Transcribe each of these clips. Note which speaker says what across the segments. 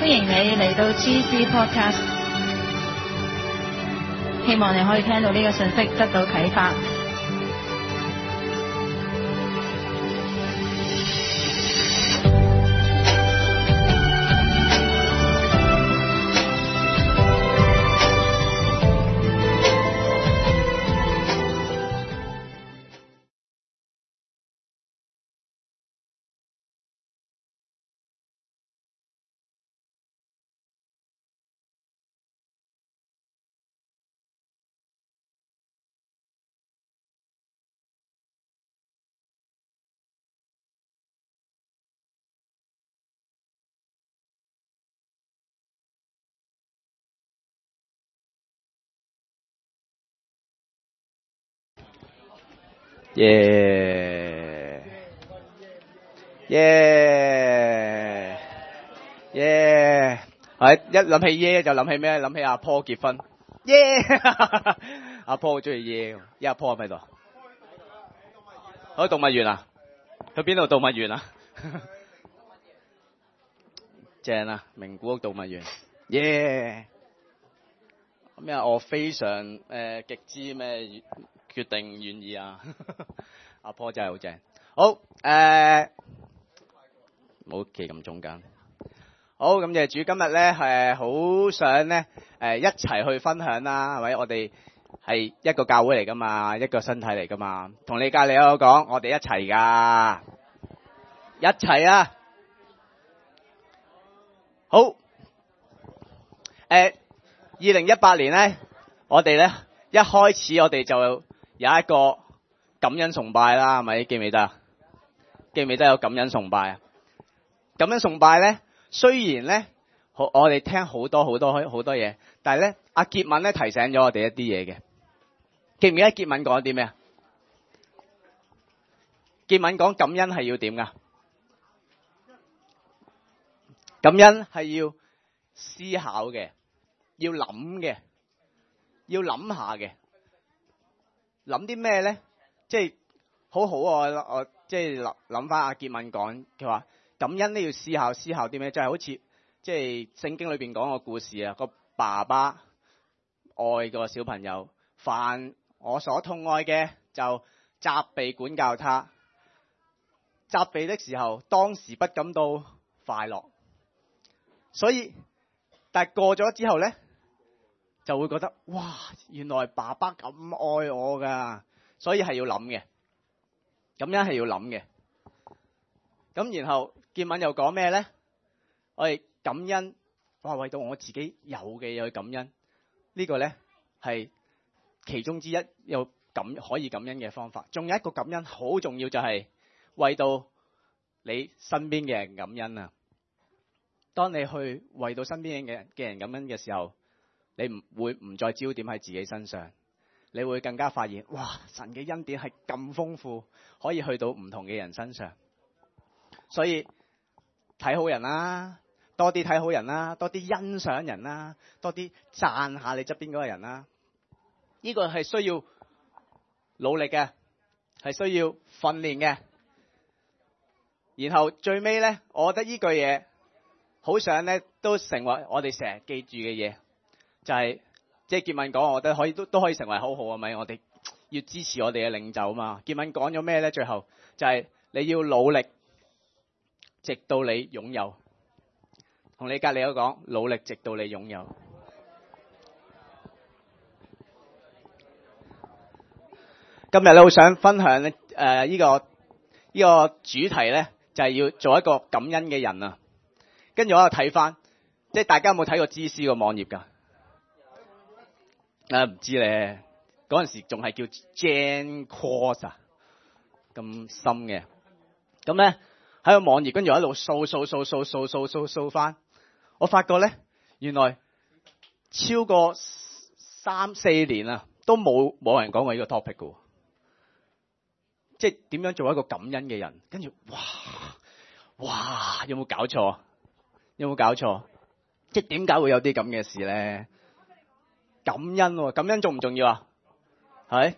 Speaker 1: 歡迎你嚟到 GC Podcast， 希望你可以聽到呢個信息得到啟發。
Speaker 2: 耶耶耶！係一諗起耶就諗起咩？諗起阿坡結婚。耶！阿坡好中意耶，阿坡喺咪度？去動物園啊？去邊度動物園啊？正啊！名古屋動物園。耶！咩啊？我非常極之咩決定願意啊！阿坡真係好正。好唔好企咁中間。好，咁謝主今日咧係好想咧一齊去分享啦，係咪？我哋係一個教會嚟噶嘛，一個身體嚟噶嘛。同你隔離有講，我哋一齊噶，一齊啊！好，2018年咧，我哋咧一開始我哋就有一個感恩崇拜啦，係咪？記唔記得啊？記唔記得有感恩崇拜啊？感恩崇拜咧，雖然咧，我哋聽好多嘢，但係咧，阿傑敏咧提醒咗我哋一啲嘢嘅。記唔記得傑敏講啲咩啊？傑敏講感恩係要點噶？感恩係要思考嘅，要諗嘅，要諗下嘅。諗啲咩咧？即係好好啊！我即係諗翻阿傑敏講，佢話感恩都要思考啲咩？就係好似即係聖經裏邊講個故事啊，個爸爸愛個小朋友，凡我所痛愛嘅就責備管教他。責備的時候，當時不感到快樂，所以但係過咗之後咧，就會覺得哇，原來爸爸咁愛我噶，所以係要諗嘅，咁樣係要諗嘅。咁然後傑敏又講咩咧？我哋感恩，哇，為到我自己有嘅嘢去感恩，呢個咧係其中之一，有可以感恩嘅方法。仲有一個感恩好重要，就係為到你身邊嘅人感恩啊！當你去為到身邊嘅人感恩嘅時候，你會唔再焦點喺自己身上，你會更加發現，哇！神嘅恩典係咁豐富，可以去到唔同嘅人身上。所以睇好人啦，多啲睇好人啦，多啲欣賞人啦，多啲讚下你側邊嗰個人啦。呢個係需要努力嘅，係需要訓練嘅。然後最尾咧，我覺得呢句嘢好想咧都成為我哋成日記住嘅嘢，就係即係傑敏講，我覺得可以都可以成為好好啊，咪我哋要支持我哋嘅領袖啊嘛。傑敏講咗咩咧？最後就係你要努力，直到你擁有。同你隔離嗰講，努力直到你擁有。今日咧好想分享咧呢個主題咧，就係要做一個感恩嘅人啊。跟住我又睇翻，即係大家有冇睇過知思個網頁㗎？唔知咧，嗰陣時仲係叫 Jan Course 啊，咁深嘅。咁咧喺個網頁，跟住我一路掃翻，我發覺咧原來超過3-4年啊，都冇人講過呢個 topic 㗎。即係點樣做一個感恩嘅人？跟住哇，有冇搞錯？有冇搞錯？即係點解會有啲咁嘅事咧？感恩喎，感恩重唔重要啊？係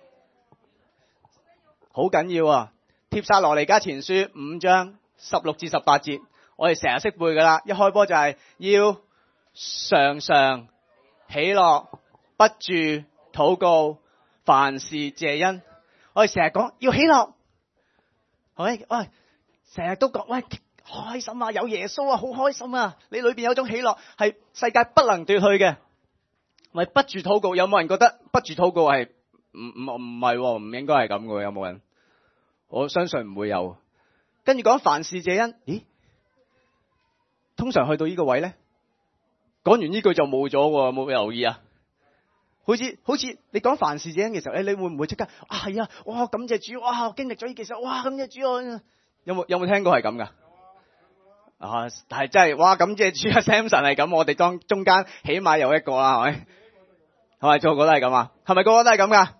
Speaker 2: 好緊要啊！帖撒羅尼迦前書5章16至18節， 我哋成日識背噶啦，一開波就係要常常喜樂，不住禱告，凡事謝恩。我哋成日講要喜樂，係咪？喂，成日都講喂開心啊，有耶穌啊，好開心啊！你裏邊有種喜樂係世界不能奪去嘅。喂，不住禱告，有冇人覺得不住禱告係唔係喎？唔應該係咁嘅，有冇人？我相信唔會有。跟住講凡事謝恩，咦？通常去到呢個位咧，講完呢句就冇咗喎，冇留意啊？好似你講凡事謝恩嘅時候，你會唔會即刻啊？係啊，哇！感謝主，哇！經歷咗呢件事，哇！感謝主啊！有冇聽過係咁噶？啊！但係真係哇！感謝主啊 ，Samson 係咁，我哋當中間起碼有一個啦，係咪？係咪個個都係咁啊？係咪個個都係咁噶？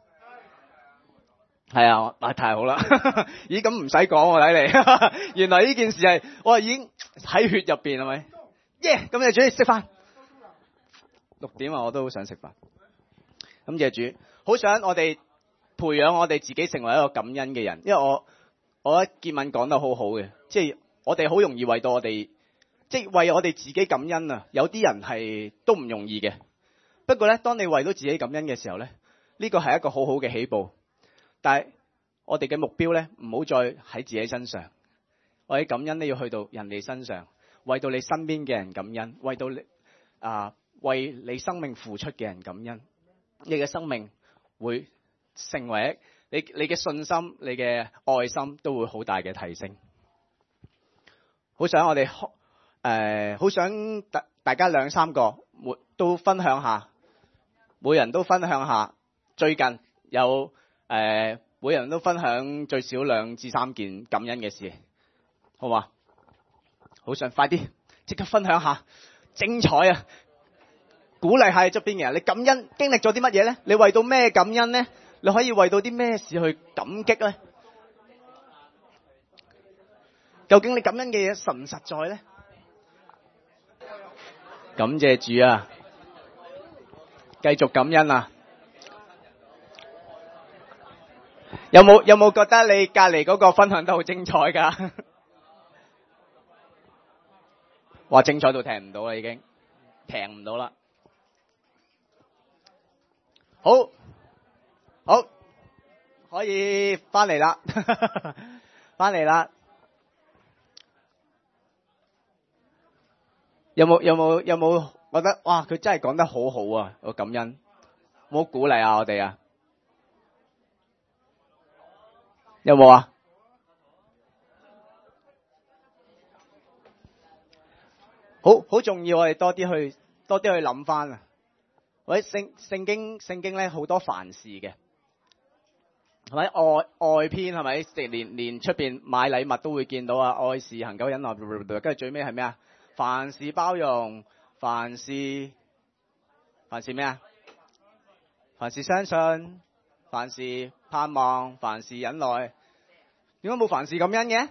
Speaker 2: 係啊！太好啦！咦？咁唔使講喎，睇嚟，原來呢件事係我已經喺血入邊，係咪？耶！咁你主食飯6點啊，我都好想食飯。感謝主，好想我哋培養我哋自己成為一個感恩嘅人，因為我覺得建文講得好好嘅，即係我哋好容易為到我哋，即係為我哋自己感恩啊！有啲人係都唔容易嘅，不過咧，當你為到自己感恩嘅時候咧，呢個係一個好好嘅起步。但係我哋嘅目標咧，唔好再喺自己身上，我哋感恩咧要去到人哋身上，為到你身邊嘅人感恩，為到你為你生命付出嘅人感恩。你嘅生命會成為你嘅信心，你嘅愛心都會好大嘅提升。好想我哋好想大家2-3個都分享下，每人都分享下最近有每人都分享最少2至3件感恩嘅事，好嘛？好想快啲即刻分享下，精彩啊！鼓勵下側邊嘅人，你感恩經歷咗啲乜嘢咧？你為到咩感恩咧？你可以為到啲咩事去感激咧？究竟你感恩嘅嘢實唔實在咧？感謝主啊！繼續感恩啊！有冇覺得你隔離嗰個分享得好精彩㗎？哇！精彩到停唔到啦，已經停唔到啦。好，可以翻嚟啦，翻嚟啦。有冇覺得哇？佢真係講得好好啊！個感恩，冇鼓勵啊我哋啊？有冇啊？好重要，我哋多啲去諗翻啊！或者聖經咧好多凡事嘅，係咪愛篇係咪？連出邊買禮物都會見到啊！愛是恆久忍耐，跟住最尾係咩啊？凡事包容，凡事咩啊？凡事相信，凡事盼望，凡事忍耐。點解冇凡事感恩嘅？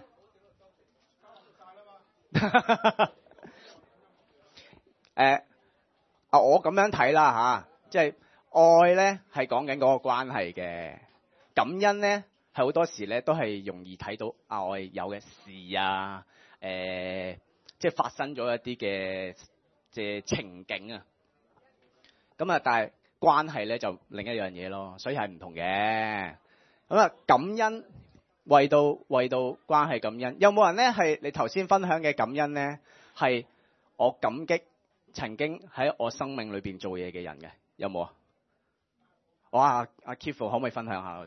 Speaker 2: 我咁樣睇啦吓，即係愛咧係講緊嗰個關係嘅，感恩咧係好多時咧都係容易睇到我哋有嘅事啊，即係發生咗一啲嘅即係情景啊，咁啊但係關係咧就另一樣嘢咯，所以係唔同嘅。咁啊感恩為到關係感恩，有冇人咧係你頭先分享嘅感恩咧係我感激曾經喺我生命裏邊做嘢嘅人嘅？有冇啊？哇！阿 Kifu 可唔可以分享下我哋？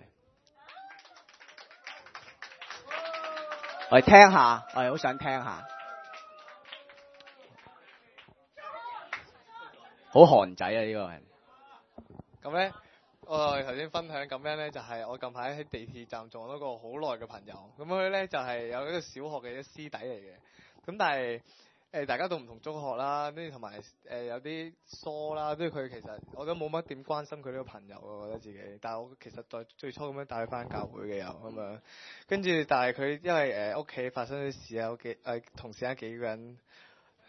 Speaker 2: 我哋聽下，我哋好想聽下。好寒仔啊！呢個人。
Speaker 3: 咁咧，我哋頭先分享感恩咧，就係我近排喺地鐵站撞到個好耐嘅朋友。咁佢咧就係有一個小學嘅師弟嚟嘅。咁但係大家都唔同中學啦，跟住同埋有啲疏啦，跟住佢其實我都冇乜點關心佢呢個朋友，我覺得自己。但係我其實在最初咁樣帶佢翻教會嘅又咁樣，跟住但係佢因為屋企發生啲事啊，同時間幾個人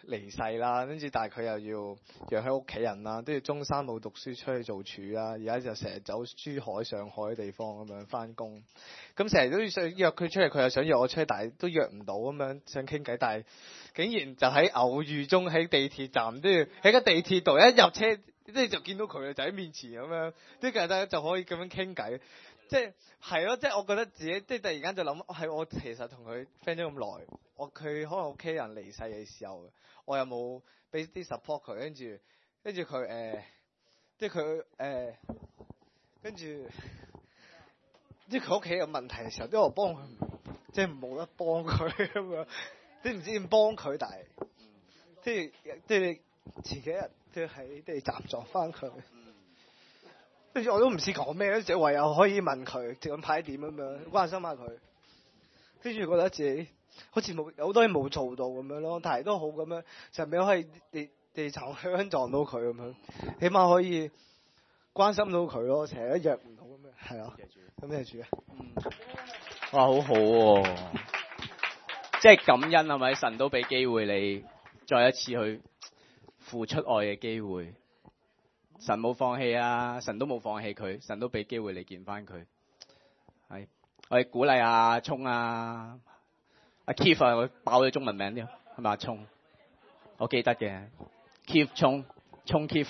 Speaker 3: 離世啦，跟住但係佢又要養起屋企人啦，跟住中三冇讀書出去做廚啦，而家就成日走珠海、上海嘅地方咁樣翻工，咁成日都想約佢出嚟，佢又想約我出去，但係都約唔到咁樣想傾偈，但係竟然就喺偶遇中喺地鐵站，跟住喺個地鐵度一入車，即係就見到佢就喺面前咁樣，跟住就可以咁樣傾偈。即係咯，即係我覺得自己即係突然間就諗，係我其實同佢 friend 咗咁耐，佢可能屋企人離世嘅時候，我又冇俾啲 support 佢，跟住佢即係佢跟住即係佢屋企有問題嘅時候，都我幫佢，即係冇得幫佢咁樣，即係唔知點幫佢，但係即係前幾日即係喺地鐵站撞翻佢。跟住我都唔知講咩，就唯有可以問佢近排點咁樣，關心下佢。跟住覺得自己好似冇有好多嘢冇做到咁樣咯，但係都好咁樣，就係可以地層香撞到佢咁樣，起碼可以關心到佢咯，成日都約唔到咁樣，係啊。咁謝主啊。
Speaker 2: 哇，好好喎！即係感恩係咪？神都俾機會你再一次去付出愛嘅機會。神冇放棄啊，神都冇放棄佢，神都俾機會你見翻佢。係，我哋鼓勵阿聰啊，阿 Keith 啊，我爆咗中文名添，係咪阿聰？我記得嘅 ，Keith 聰 Keith。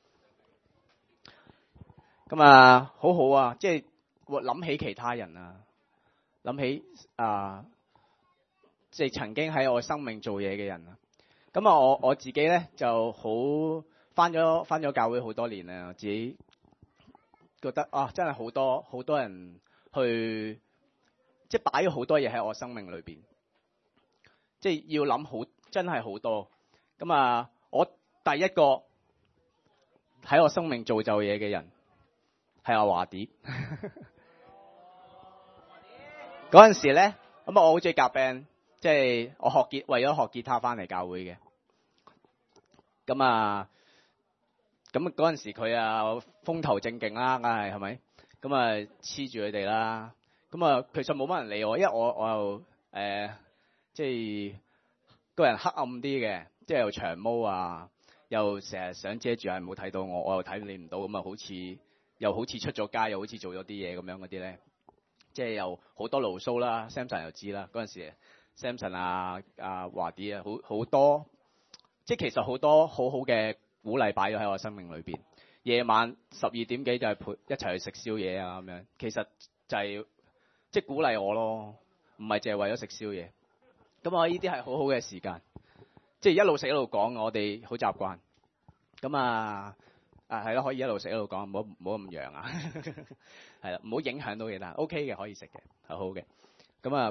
Speaker 2: 咁啊，好好啊，即係我諗起其他人啊，諗起即係曾經喺我生命做嘢嘅人啊。咁啊，我自己咧就好。翻咗教會好多年啦，自己覺得真係好多人去，即係擺咗好多嘢喺我生命裏邊，即係要諗好，真係好多。咁啊，我第一個喺我生命造就嘢嘅人係阿華啲。嗰陣時咧，咁我好中意夾 band，即係我為咗學吉他翻嚟教會嘅。咁啊。咁嗰陣時佢風頭正勁啦，梗係咪？咁啊黐住佢哋啦。咁啊其實冇乜人理我，因為我又即係個人黑暗啲嘅，即係又長毛啊，又成日想遮住，係冇睇到我又睇你唔到，咁啊好似出咗街，又好似做咗啲嘢咁樣嗰啲咧，即係又好多牢騷啦。Samson 又知啦，嗰陣時 Samson 華啲啊，好多，即係其實好多好好嘅鼓勵擺咗喺我生命裏邊，夜晚12點幾就係一齊去食宵夜啊咁樣，其實就係即係鼓勵我咯，唔係淨係為咗食宵夜。咁我呢啲係好好嘅時間，即係一路食一路講，我哋好習慣。咁係咯，可以一路食一路講，唔好咁揚啊，係啦，唔好影響到其他。OK 嘅，可以食嘅，係好嘅。咁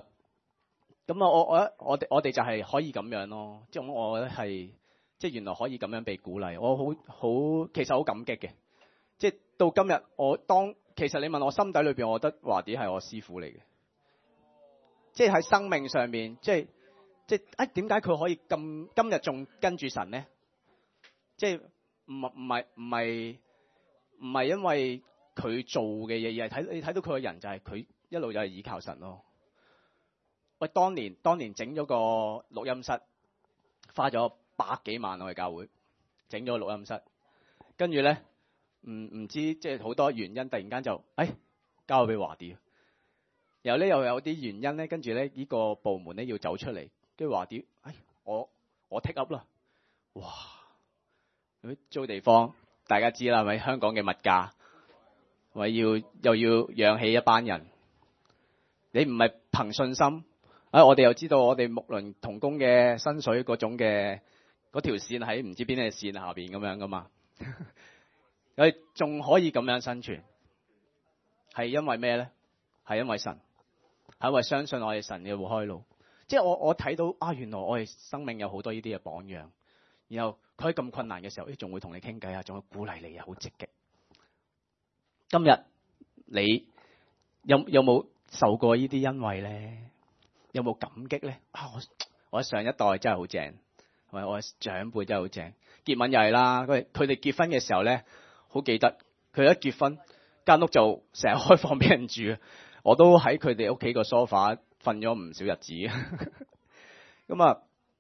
Speaker 2: 我哋就係可以咁樣咯，即係我覺得係。即係原來可以咁樣被鼓勵，我其實好感激嘅。即係到今日，其實你問我心底裏邊，我覺得華啲係我師傅嚟嘅。即係喺生命上面，即係點解佢可以今日仲跟住神咧？即係唔係因為佢做嘅嘢，而係你睇到佢個人就係佢一路就係倚靠神咯。喂，當年整咗個錄音室，花咗100幾萬我去教會整咗個錄音室，跟住咧唔知即係好多原因，突然間就交咗俾華啲，然後咧又有啲原因咧，跟住咧呢個部門咧要走出嚟，跟住華啲我 take up 啦，哇！租地方大家知啦，係咪香港嘅物價，咪又要養起一班人，你唔係憑信心，我哋又知道我哋牧倫同工嘅薪水嗰種嘅。嗰條線喺唔知邊條線下邊咁樣噶嘛，佢仲可以咁樣生存，係因為咩咧？係因為神，係因為相信我哋神嘅會開路。即係我睇到原來我哋生命有好多呢啲嘅榜樣，然後佢喺咁困難嘅時候，仲會同你傾偈啊，仲會鼓勵你啊，好積極。今日你有冇受過呢啲恩惠咧？有冇感激咧？我上一代真係好正。我長輩真係好正，結吻又係啦。佢哋結婚嘅時候咧，好記得佢一結婚間屋就成日開放俾人住，我都喺佢哋屋企個 sofa 瞓咗唔少日子。咁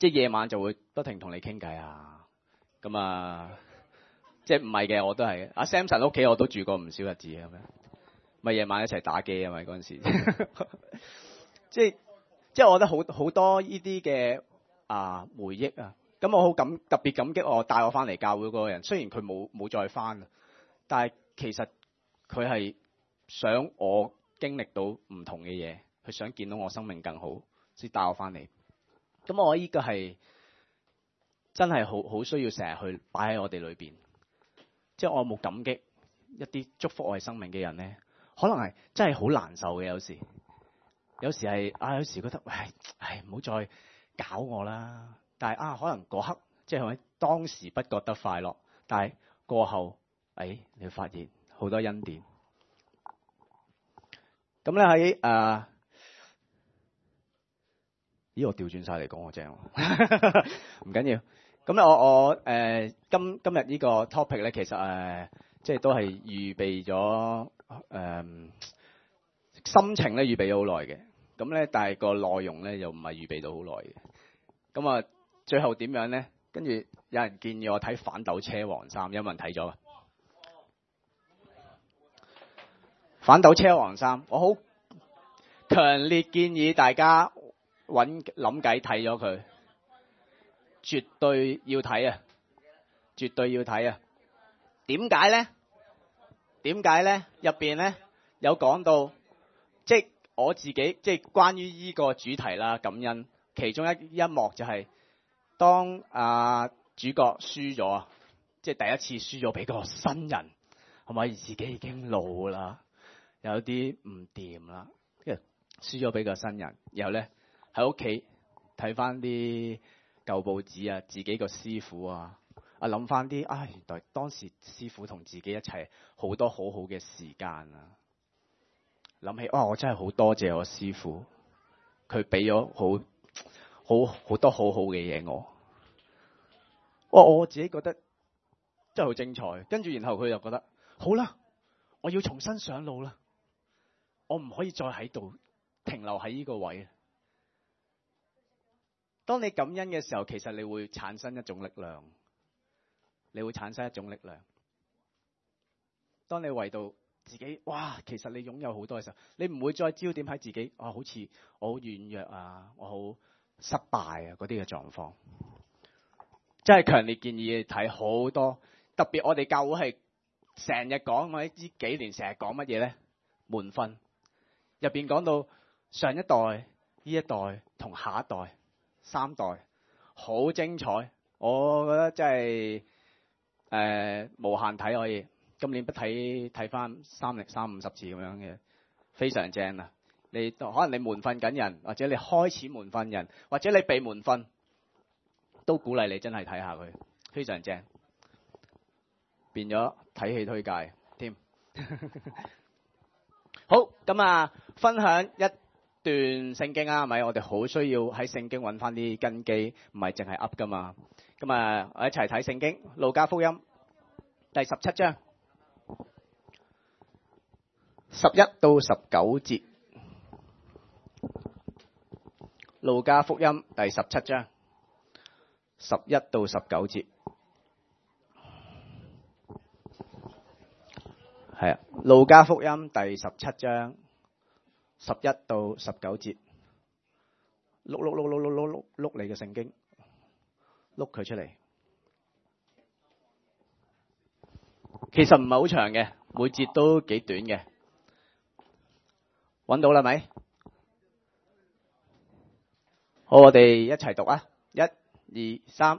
Speaker 2: 即係夜晚就會不停同你傾偈啊。咁啊，即係唔係嘅，我都係。阿 Samson 屋企我都住過唔少日子咁樣，咪夜晚一齊打機啊嘛嗰陣時。即係我覺得好多呢啲嘅回憶啊。咁我好特別感激我帶我翻嚟教會嗰個人，雖然佢冇再翻，但係其實佢係想我經歷到唔同嘅嘢，佢想見到我生命更好，先帶我翻嚟。咁我呢個係真係好需要成日去擺喺我哋裏邊。即係我有冇感激一啲祝福我哋生命嘅人咧？可能係真係好難受嘅，有時係有時覺得唔好再搞我啦。但係可能嗰刻即係當時不覺得快樂，但係過後你會發現好多恩典。咁咧喺我調轉晒嚟講我正，唔緊要。咁咧我今日呢個 topic 咧，其實即係都係預備咗心情咧預備咗好耐嘅。咁咧但係個內容咧又唔係預備到好耐嘅。咁啊最後點樣咧？跟住有人建議我睇反斗車王3，有冇人睇咗啊？反斗車王3，我好強烈建議大家諗計睇咗佢，絕對要睇啊！絕對要睇啊！點解咧？入邊咧有講到，即係我自己即係關於呢個主題啦，感恩。其中一幕就係當主角輸咗，即係第一次輸咗俾個新人，係咪自己已經老啦，有啲唔掂啦，跟住輸咗俾個新人，然後咧喺屋企睇翻啲舊報紙啊，自己個師傅諗翻啲原來當時師傅同自己一齊好多好好嘅時間啊，諗起我真係好多謝我師傅，佢俾咗好多好好嘅嘢我自己覺得真係好精彩。跟住然後佢又覺得好啦，我要重新上路啦，我唔可以再喺度停留喺呢個位。當你感恩嘅時候，其實你會產生一種力量，當你為到自己其實你擁有好多嘅時候，你唔會再焦點喺自己好似我好軟弱我好失敗嗰啲嘅狀況。真係強烈建議你睇好多，特別我哋教會係成日講，我呢幾年成日講乜嘢咧？門訓入邊講到上一代、呢一代同下一代3代，好精彩。我覺得真係無限睇，可以今年不睇翻350次咁樣嘅，非常正啊！你可能你門訓緊人，或者你開始門訓人，或者你被門訓，都鼓勵你真係睇下佢，非常正，變咗睇戲推介添。好，咁分享一段聖經係咪？我哋好需要喺聖經揾翻啲根基，唔係淨係噏噶嘛。咁我一齊睇聖經，路加福音第17章11到19節。路加福音第17章11到19節，係路加福音第17章11到19節，碌你嘅聖經，碌佢出嚟。其實唔係好長嘅，每節都幾短嘅。揾到啦咪？好，我哋一齊讀啊！1、2、3。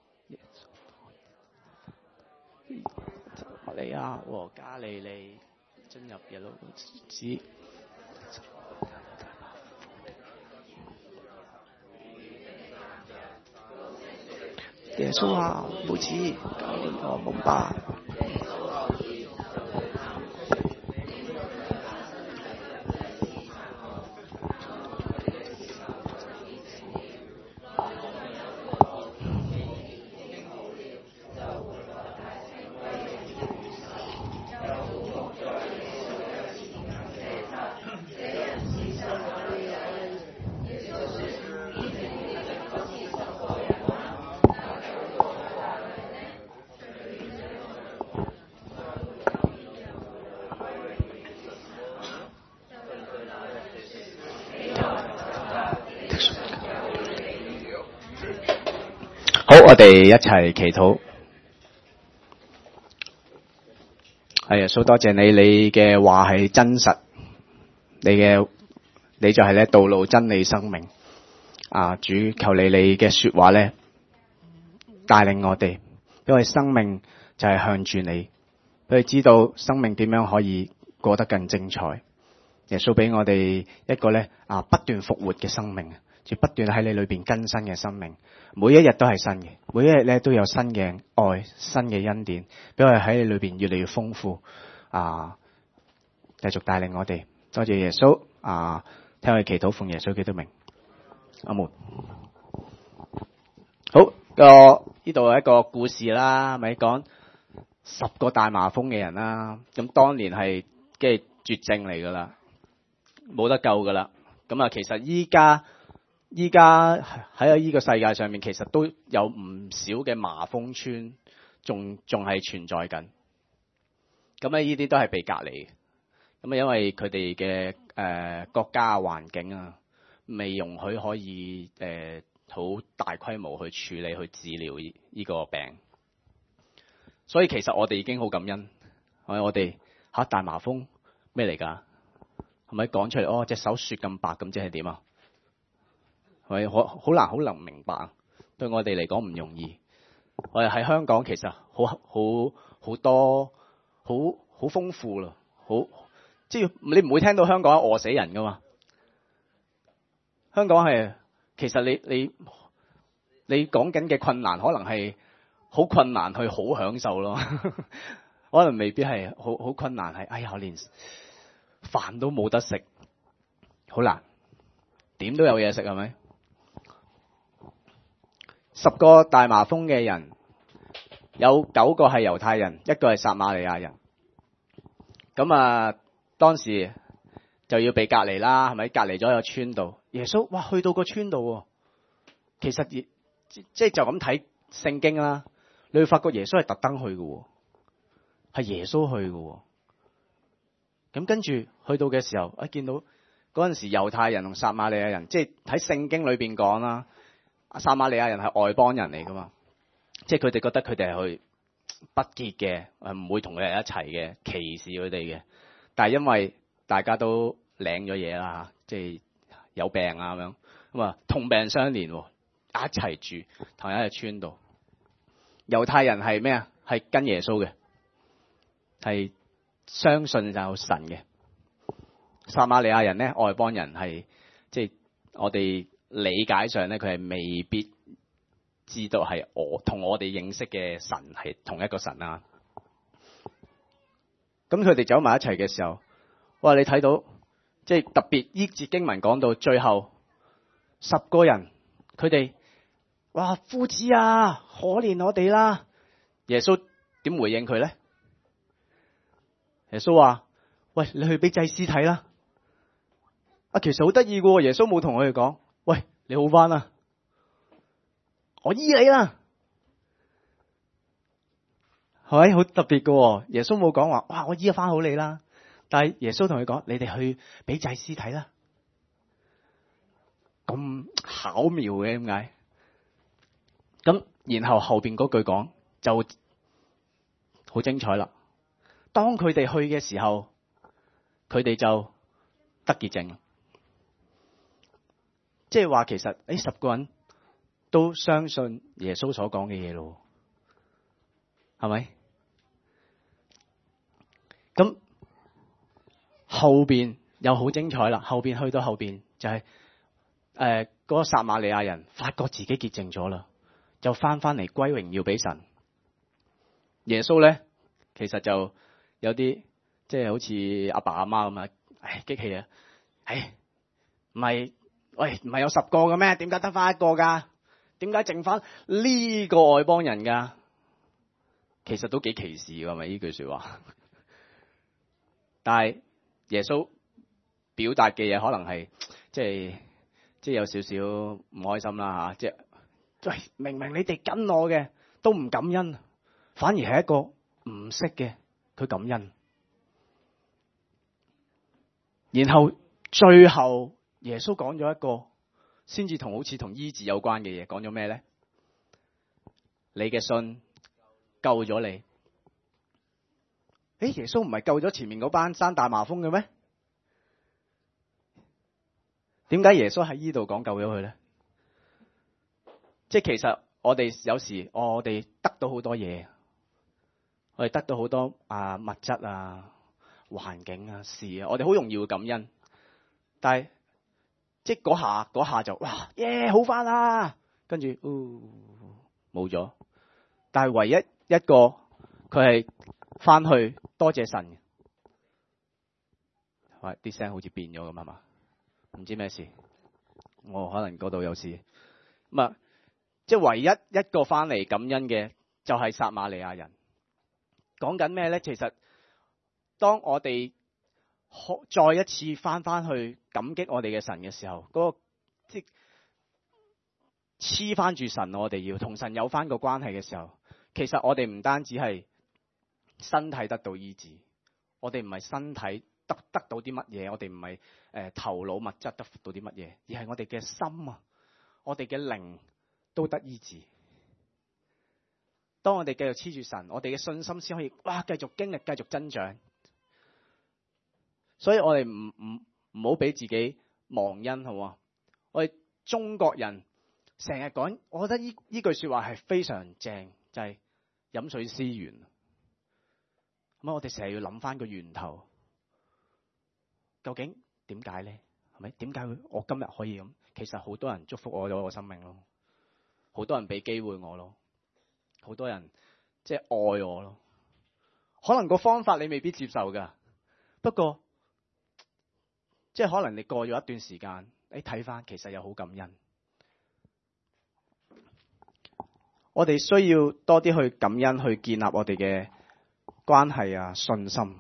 Speaker 2: 瑪利亞和加利利進入耶路撒冷。耶穌啊，母子，救我們吧！ 好，我哋一齊祈禱。係耶穌，多謝你，你嘅話係真實，你就係咧道路、真理、生命。主，求你嘅說話咧帶領我哋，因為生命就係向住你，俾佢知道生命點樣可以過得更精彩。耶穌俾我哋一個咧不斷復活嘅生命，就不斷喺你裏邊更新嘅生命，每一日都係新嘅，每一日咧都有新嘅愛、新嘅恩典，俾我哋喺你裏邊越嚟越豐富。繼續帶領我哋，多謝耶穌。聽我哋祈禱，奉耶穌基督名，阿門。好，呢度係一個故事啦，咪講10個大麻風嘅人啦。咁當年係即係絕症嚟噶啦，冇得救噶啦。咁其實依家喺呢個世界上面，其實都有唔少嘅麻風村仲係存在緊。咁呢啲都係被隔離嘅。咁因為佢哋嘅國家環境未容許可以好大規模去處理去治療呢個病，所以其實我哋已經好感恩。我哋大麻風咩嚟㗎？係咪講出嚟？隻手雪咁白咁，即係點啊？係咪好難明白？對我哋嚟講唔容易。我哋喺香港其實好多好豐富啦，即係你唔會聽到香港餓死人噶嘛？香港係其實你講緊嘅困難，可能係好困難去好享受咯。可能未必係好困難，係哎呀我連飯都冇得食，好難。點都有嘢食係咪？10個大麻風嘅人，有9個係猶太人，一個係撒瑪利亞人。咁當時就要被隔離啦，係咪？隔離咗個村度，耶穌去到個村度，其實即係就咁睇聖經啦，你會發覺耶穌係特登去嘅，係耶穌去嘅。咁跟住去到嘅時候，見到嗰陣時猶太人同撒瑪利亞人，即係喺聖經裏邊講啦，撒瑪利亞人係外邦人嚟噶嘛，即係佢哋覺得佢哋係去不潔嘅，唔會同佢哋一齊嘅，歧視佢哋嘅。但係因為大家都領咗嘢啦，即係有病咁樣，同病相憐，一齊住同一個村度。猶太人係咩啊？係跟耶穌嘅，係相信有神嘅。撒瑪利亞人咧，外邦人係即係我哋理解上咧，佢係未必知道係同我哋認識嘅神係同一個神啊。咁佢哋走埋一齊嘅時候，你睇到即係特別呢節經文講到最後10個人，佢哋夫子啊，可憐我哋啦！耶穌點回應佢咧？耶穌話：喂，你去俾祭司睇啦！其實好得意嘅，耶穌冇同佢哋講：喂，你好返啦，我醫你啦。係咪好特別嘅？耶穌冇講話，我醫翻好你啦。但係耶穌同佢講：你哋去俾祭司睇啦。咁巧妙嘅，點解？咁然後後邊嗰句講就好精彩啦。當佢哋去嘅時候，佢哋就得潔淨。即係話其實10個人都相信耶穌所講嘅嘢咯，係咪？咁後邊又好精彩啦。後邊去到後邊就係嗰個撒瑪利亞人發覺自己潔淨咗啦，就翻嚟歸榮耀俾神。耶穌咧其實就有啲即係好似阿爸阿媽咁激氣啊！唔係有10個嘅咩？點解得翻1個噶？點解剩翻呢個外邦人噶？其實都幾歧視噶，咪呢句說話。但係耶穌表達嘅嘢可能係即係有少少唔開心啦吓，即係明明你哋跟我嘅都唔感恩，反而係一個唔識嘅佢感恩。然後最後耶穌講咗一個先至好似同醫治有關嘅嘢，講咗咩咧？ 你嘅信救咗你。耶穌唔係救咗前面嗰班生大麻風嘅咩？點解耶穌喺呢度講救咗佢咧？即係其實我哋有時我哋得到好多嘢，我哋得到好多物質啊、環境啊、事啊，我哋好容易會感恩，但係即係嗰下就哇耶好返啦，跟住冇咗。但係唯一一個佢係返去多謝神嘅。喂，啲聲好似變咗咁係嘛？唔知咩事，我可能嗰度有事。即係唯一一個翻嚟感恩嘅就係撒瑪利亞人。講緊咩咧？其實當我哋再一次翻去感激我哋嘅神嘅時候，嗰個即黐翻住神，我哋要同神有翻個關係嘅時候，其實我哋唔單止係身體得到醫治，我哋唔係身體得到啲乜嘢，我哋唔係頭腦物質得到啲乜嘢，而係我哋嘅心啊，我哋嘅靈都得醫治。當我哋繼續黐住神，我哋嘅信心先可以繼續經歷，繼續增長。所以我哋唔好俾自己忘恩，好啊！我哋中國人成日講，我覺得呢句說話係非常正，就係飲水思源。咁我哋成日要諗翻個源頭，究竟點解咧？係咪？點解我今日可以咁？其實好多人祝福我咗我生命咯，好多人俾機會我咯，好多人即係愛我咯。可能個方法你未必接受噶，不過即係可能你過咗一段時間，你睇翻其實又好感恩。我哋需要多啲去感恩，去建立我哋嘅關係啊、信心。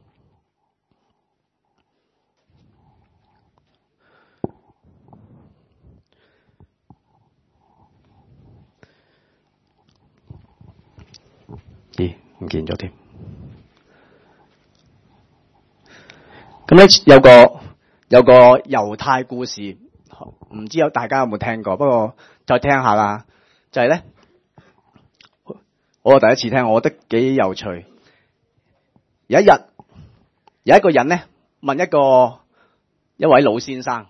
Speaker 2: 咦，唔見咗添。咁咧有個猶太故事，唔知大家有冇聽過？不過再聽下啦，就係咧，我第一次聽，我覺得幾有趣。有一日，有一個人咧問一位老先生，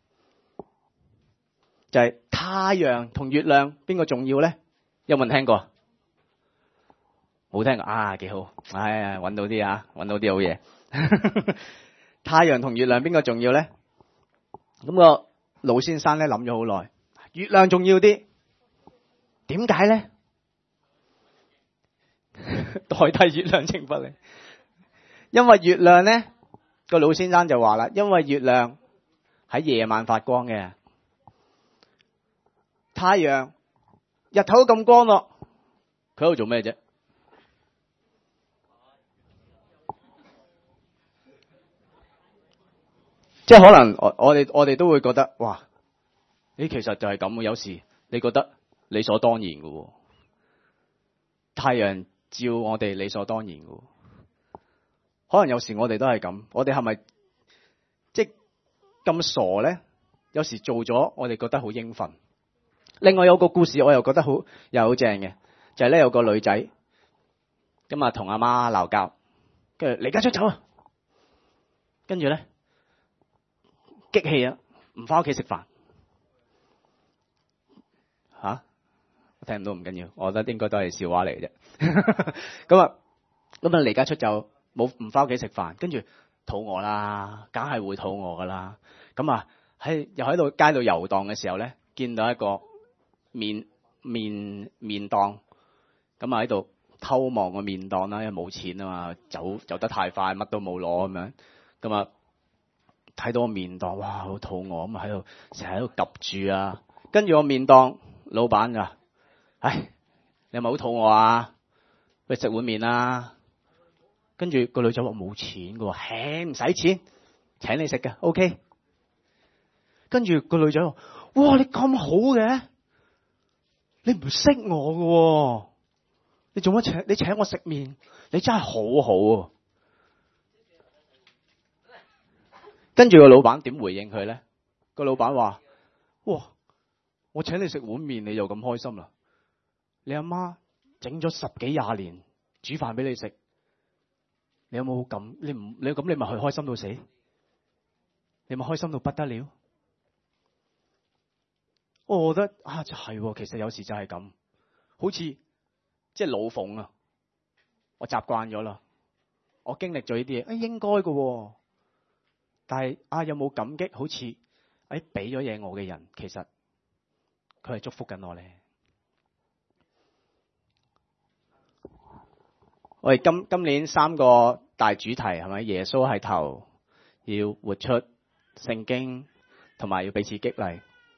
Speaker 2: 就係太陽同月亮邊個重要咧？有冇人聽過？冇聽過啊，幾好，搵到啲啊，搵到啲好嘢。太陽同月亮邊個重要咧？咁個老先生咧諗咗好耐，月亮重要啲。點解咧？代替月亮懲罰你，因為月亮咧，個老先生就話啦，因為月亮喺夜晚發光嘅，太陽日頭咁光咯，佢喺度做咩啫？即係可能我哋都會覺得，哇！其實就係咁，有時你覺得理所當然嘅，太陽照我哋理所當然嘅。可能有時我哋都係咁，我哋係咪即係咁傻咧？有時做咗我哋覺得好應份。另外有個故事我又覺得又好正嘅，就係咧有個女仔咁啊同阿媽鬧交，跟住離家出走啊，跟住咧激氣啊，唔翻屋企食飯吓，我聽唔到唔緊要，我覺得應該都係笑話嚟嘅啫。咁啊離家出走，唔翻屋企食飯，跟住肚餓啦，梗係會肚餓噶啦。咁啊又喺度街度遊蕩嘅時候咧，見到一個麵檔，咁啊喺度偷望個麵檔啦，因為冇錢啊嘛，走得太快，乜都冇攞咁樣，咁啊睇到個麵檔，哇好肚餓，咁啊喺度成日喺度及住啊，跟住個麵檔老闆就話：你係咪好肚餓啊？去食碗麵啦。跟住個女仔話冇錢噶喎，唔使錢，請你食嘅 ，OK。跟住個女仔話：哇，你咁好嘅，你唔識我噶喎，你做乜你請我食麵？你真係好好啊！跟住個老闆點回應佢咧？個老闆話：哇，我請你食碗麵，你就咁開心啦？
Speaker 4: 你阿媽整咗10幾20年煮飯俾你食，你有冇咁？你咪去開心到死？你咪開心到不得了？我覺得就係，其實有時就係咁，好似即係老馮啊，我習慣咗啦，我經歷咗呢啲嘢，應該嘅，但係有冇感激？好似俾咗嘢我嘅人，其實佢係祝福緊我咧。
Speaker 2: 我哋今年3個大主題係咪？耶穌係頭，要活出聖經，同埋要彼此激勵。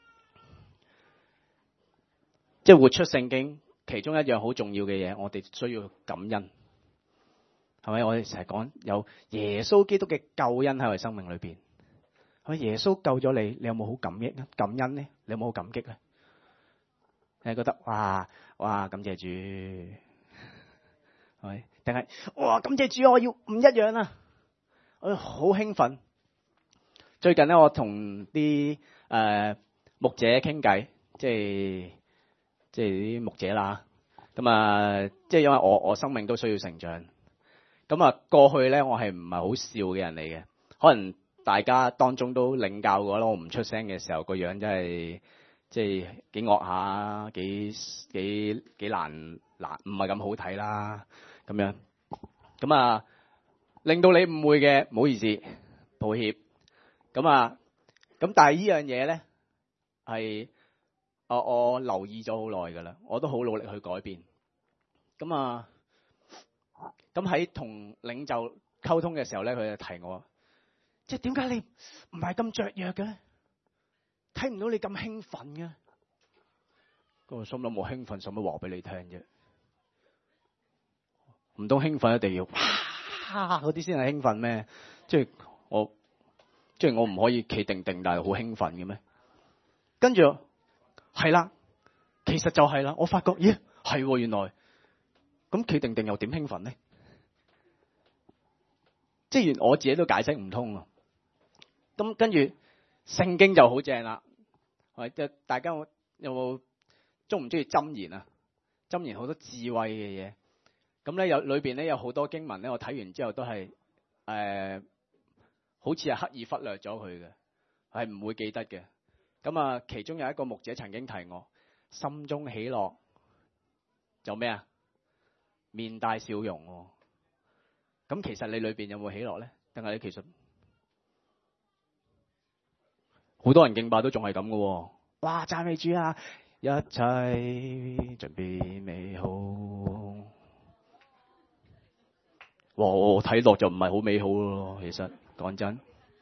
Speaker 2: 即係活出聖經，其中一樣好重要嘅嘢，我哋需要感恩，係咪？我哋成日講有耶穌基督嘅救恩喺我哋生命裏邊，係咪？耶穌救咗你，你有冇好感恩呢？你有冇好感激咧？你係覺得哇感謝主，係咪？定係哇感謝主，我要唔一樣啊！我好興奮。最近咧，我同啲牧者傾偈，即係啲牧者啦。咁啊，即係因為我生命都需要成長。咁啊，過去咧我係唔係好笑嘅人嚟嘅，可能大家當中都領教過啦。我唔出聲嘅時候，個樣真係即係幾惡下，幾難，唔係咁好睇啦。咁樣，咁啊，令到你誤會嘅，唔好意思，抱歉。咁但係呢樣嘢咧，係我留意咗好耐噶啦，我都好努力去改變。咁喺同領袖溝通嘅時候咧，佢就提我，即係點解你唔係咁雀躍嘅咧？睇唔到你咁興奮嘅。咁我心諗，我興奮使乜話俾你聽啫？唔通興奮一定要哇嗰啲先係興奮咩？即係我唔可以企定定，但係好興奮嘅咩？跟住係啦，其實就係啦。我發覺咦係原來咁企定定又點興奮呢？即係我自己都解釋唔通啊。咁跟住聖經就好正啦。大家有冇中唔中意箴言啊？箴言好多智慧嘅嘢。咁咧裏邊咧有好多經文咧，我睇完之後都係好似係刻意忽略咗佢嘅，係唔會記得嘅。咁其中有一個牧者曾經提我，心中喜樂就咩啊？面帶笑容喎。咁其實你裏邊有冇喜樂咧？定係你其實好多人敬拜都仲係咁嘅喎。哇！讚美主啊！一切準備美好。哇！我睇落就唔係好美好咯，其實講真。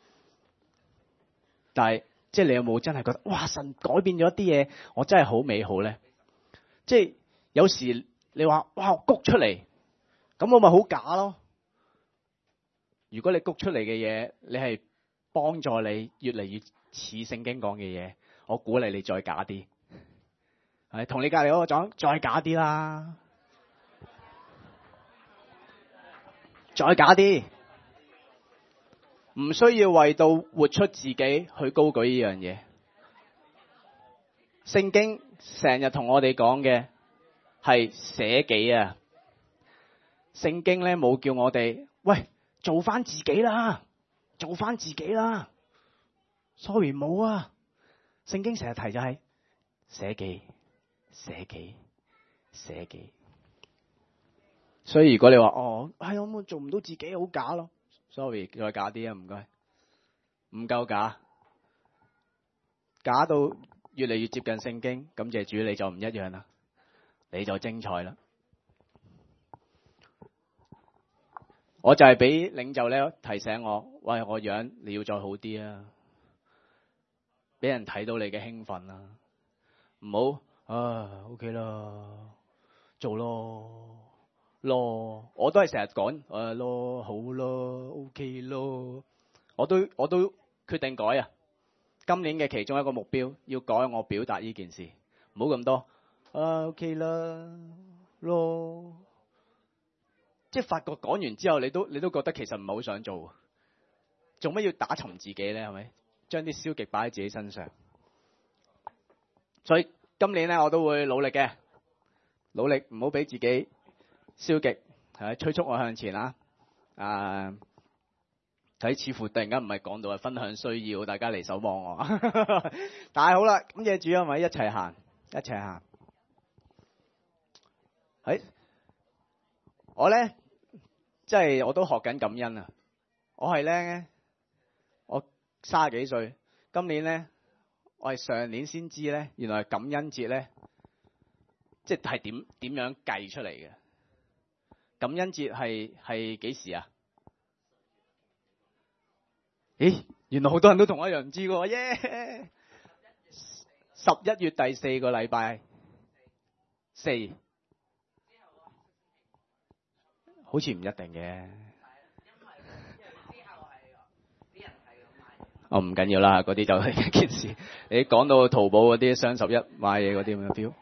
Speaker 2: 但係即係你有冇真係覺得哇神改變咗一啲嘢，我真係好美好咧？即係有時你話哇谷出嚟，咁我咪好假咯。如果你谷出嚟嘅嘢，你係幫助你越嚟越似聖經講嘅嘢，我鼓勵你再假啲。係同你隔離嗰個講再假啲啦。再假啲，唔需要為到活出自己去高舉呢樣嘢。聖經成日同我哋講嘅係捨己啊。聖經咧冇叫我哋喂做翻自己啦，做翻自己啦。Sorry 冇啊。聖經成日提就係捨己，捨己，捨己。所以如果你話我做唔到自己，好假咯。Sorry， 再假啲啊，唔該。唔夠假，假到越嚟越接近聖經。感謝主，你就唔一樣啦，你就精彩啦。我就係俾領袖咧提醒我，喂，我樣你要再好啲啊，俾人睇到你嘅興奮啦，唔好OK 啦，做咯。我都係成日講咯，好咯 ，OK 咯，我都決定改啊！今年嘅其中一個目標，要改我表達呢件事，唔好咁多OK 啦，咯，即係發覺講完之後，你都覺得其實唔係好想做，做乜要打沉自己咧？係咪？將啲消極擺喺自己身上，所以今年咧我都會努力嘅。
Speaker 4: 努力唔好俾自己消極，係催促我向前啊！睇似乎突然間唔係講到係分享需要，大家嚟守望我。但係好啦，咁嘢主係咪一齊行，一齊行？我咧，即係我都學緊感恩啊！我係咧，我30幾歲，今年咧，我係上年先知咧，原來感恩節咧，即係點樣計出嚟嘅？感恩節係幾時啊？咦，原來好多人都同我一樣唔知喎，耶！11月第4個禮拜4，好似唔一定嘅。哦，唔緊要啦，嗰啲就係一件事。你講到淘寶嗰啲雙11買嘢嗰啲咁嘅 feel，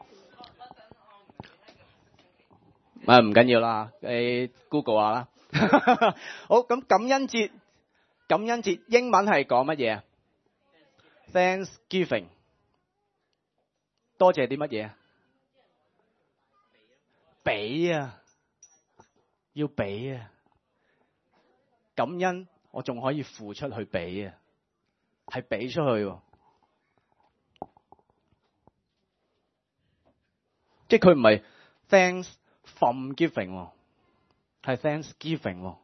Speaker 4: 唔緊要啦，你 Google 下啦。好，咁感恩節英文係講乜嘢啊 ？Thanksgiving， 多謝啲乜嘢啊？俾啊，要俾啊！感恩我仲可以付出去俾啊，係俾出去喎。即係佢唔係 thanks from giving 喎，係 Thanksgiving 喎。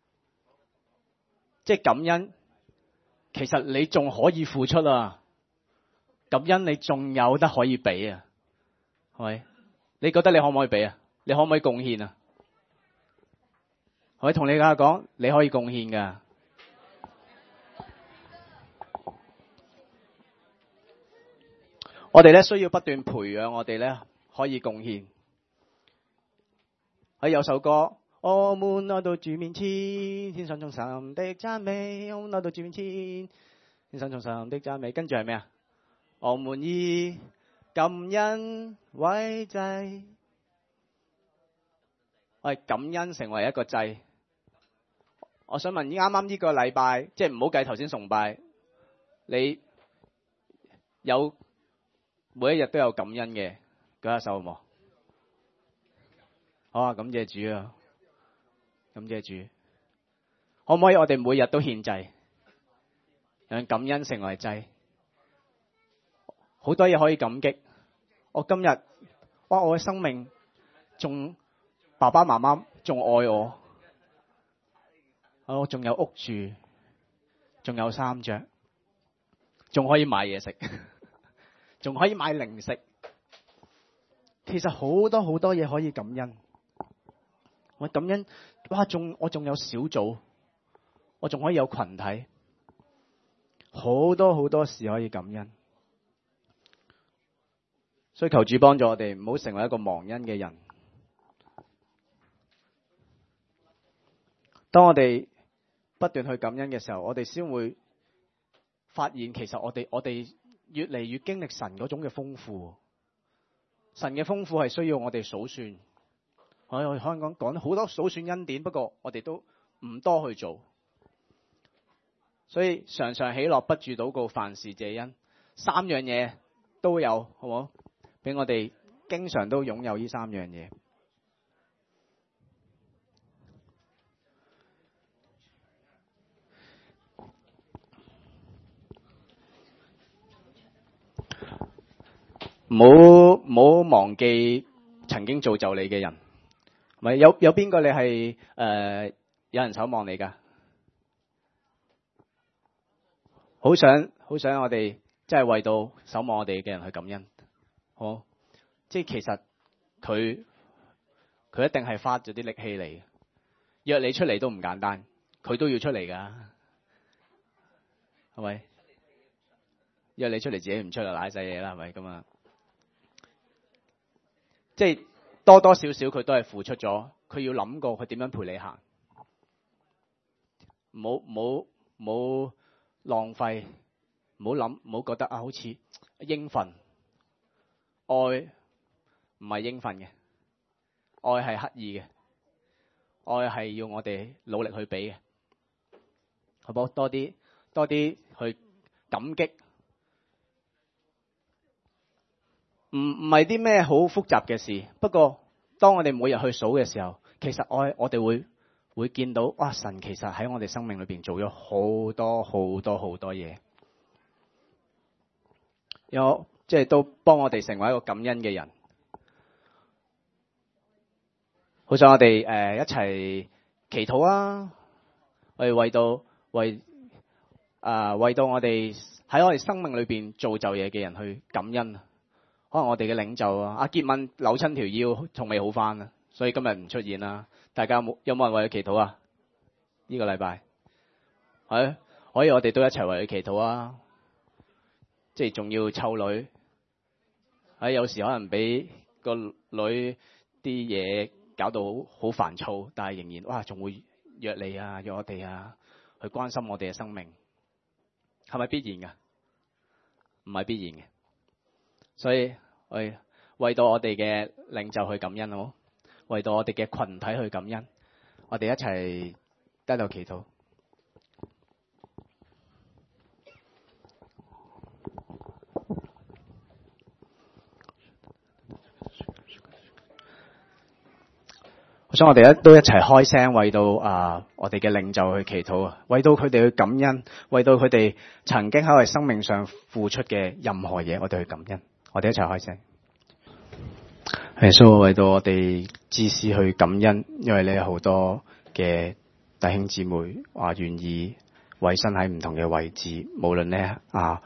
Speaker 4: 即係感恩，其實你仲可以付出啊！感恩你仲有得可以俾啊，係咪？你覺得你可唔可以俾啊？你可唔可以貢獻啊？我同你講，你可以貢獻噶。我哋咧需要不斷培養我哋咧可以貢獻。有首歌。我們來到主面前，天上眾神的讚美。我們來到主面前，天上眾神的讚美。跟住係咩啊？我們以感恩為祭。我係感恩成為一個祭。我想問，啱啱呢個禮拜，即係唔好計頭先崇拜，你有每一日都有感恩嘅，舉下手好冇？好啊，感謝主啊！感謝主，可唔可以我哋每日都獻祭，讓感恩成為祭？好多嘢可以感激。我今日，我嘅生命仲爸爸媽媽仲愛我，我仲有屋住，仲有衫着，仲可以買嘢食，仲可以買零食。其實好多好多嘢可以感恩。我感恩，我仲有小組，我仲可以有群體，好多好多事可以感恩。所以求主幫助我哋，唔好成為一個忘恩嘅人。當我哋不斷去感恩嘅時候，我哋先會發現，其實我哋越嚟越經歷神嗰種嘅豐富。神嘅豐富係需要我哋數算。我喺香港講好多數算恩典，不過我哋都唔多去做。所以常常喜樂，不住禱告，凡事謝恩，3樣嘢都有，好冇？俾我哋經常都擁有呢3樣嘢。唔好忘記曾經造就你嘅人。咪有邊個你係有人守望你㗎？好想我哋即係為到守望我哋嘅人去感恩，好，即係其實佢一定係花咗啲力氣嚟，約你出嚟都唔簡單，佢都要出嚟㗎，係咪？約你出嚟自己唔出就賴晒嘢啦，係咪咁啊？即係多多少少佢都係付出咗，佢要諗過佢點樣陪你行，唔好浪費，唔好覺得啊好似應份，愛唔係應份嘅，愛係刻意嘅，愛係要我哋努力去俾嘅，好唔好？多啲去感激， 唔係啲咩好複雜嘅事。不過當我哋每日去數嘅時候，其實我哋會見到，哇！神其實喺我哋生命裏邊做咗好多好多好多嘢，即係都幫我哋成為一個感恩嘅人。好想我哋一齊祈禱啊！我哋為到我哋喺我哋生命裏邊造就嘢嘅人去感恩。可能我哋嘅領袖啊，阿傑文扭親條腰，仲未好翻啊，所以今日唔出現啦。大家有冇人為佢祈禱啊？呢個禮拜係可以，我哋都一齊為佢祈禱啊！即係仲要湊女，有時可能俾個女啲嘢搞到好煩躁，但係仍然哇，仲會約你啊，約我哋啊，去關心我哋嘅生命，係咪必然㗎？唔係必然嘅，所以我哋為到我哋嘅領袖去感恩好，為到我哋嘅群體去感恩，我哋一齊低頭祈禱。所以我哋都一齊開聲，為到我哋嘅領袖去祈禱啊，為到佢哋去感恩，為到佢哋曾經喺我哋生命上付出嘅任何嘢，我哋去感恩。我哋一齊開聲。耶穌，為到我哋知識去感恩，因為你有好多嘅弟兄姊妹願意委身喺唔同嘅位置，無論咧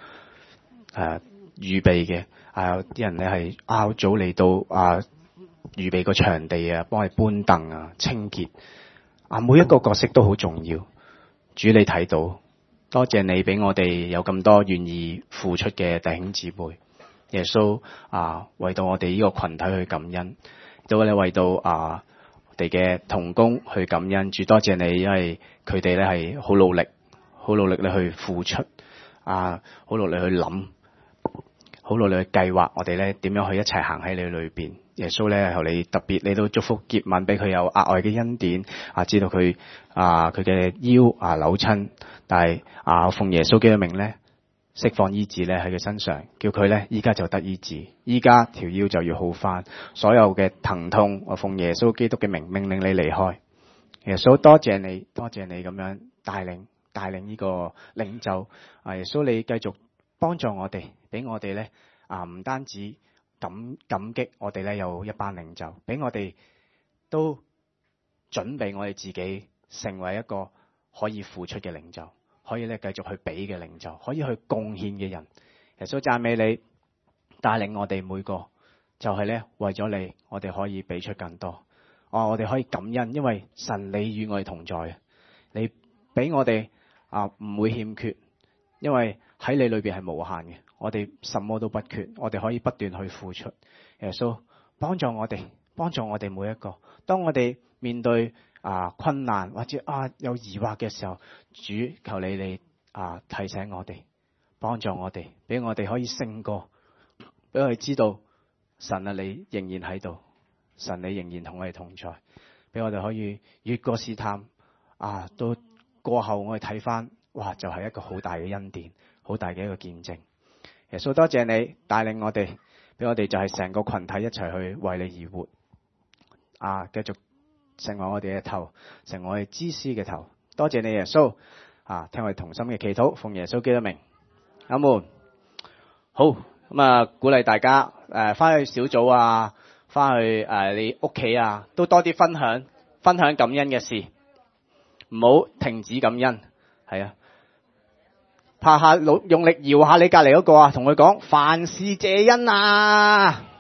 Speaker 4: 預備嘅有啲人咧係早嚟到預備個場地啊，幫佢搬凳啊，清潔每一個角色都好重要。主你睇到，多謝你俾我哋有咁多願意付出嘅弟兄姊妹。耶穌為到我哋呢個群體去感恩，都你為到我哋嘅同工去感恩。主多謝你，因為佢哋咧係好努力，好努力咧去付出，好努力去諗，好努力去計劃我哋咧點樣去一齊行喺你裏邊。耶穌咧，求你特別你都祝福潔敏，俾佢有額外嘅恩典知道佢佢嘅腰扭親，但係我奉耶穌基督名咧釋放醫治咧喺佢身上，叫佢咧依家就得醫治，依家條腰就要好翻，所有嘅疼痛我奉耶穌基督嘅名命令你離開。耶穌多謝你咁樣帶領呢個領袖耶穌你繼續幫助我哋，俾我哋咧唔單止感激我哋咧有一班領袖，俾我哋都準備我哋自己成為一個可以付出嘅領袖，可以咧繼續去俾嘅領袖，可以去貢獻嘅人。耶穌讚美你，帶領我哋每個就係咧為咗你，我哋可以俾出更多。我哋可以感恩，因為神你與我哋同在，你俾我哋唔會欠缺，因為喺你裏邊係無限嘅。我哋什麼都不缺，我哋可以不斷去付出。耶穌幫助我哋每一個。當我哋面對困難或者有疑惑嘅時候，主求你提醒我哋，幫助我哋，俾我哋可以勝過，俾我哋知道神你仍然喺度，神你仍然同我哋同在，俾我哋可以越過試探到過後我哋睇翻，就係一個好大嘅恩典，好大嘅一個見證。耶穌多謝你帶領我哋，俾我哋就係成個群體一齊去為你而活，繼續成為我哋嘅頭，成為我哋知識嘅頭。多謝你耶穌，聽我哋同心嘅祈禱，奉耶穌基督名，阿門。好，咁鼓勵大家翻去小組翻去你屋企都多啲分享感恩嘅事，唔好停止感恩，係啊。拍下用力搖下你隔籬嗰個同佢講凡事謝恩啊！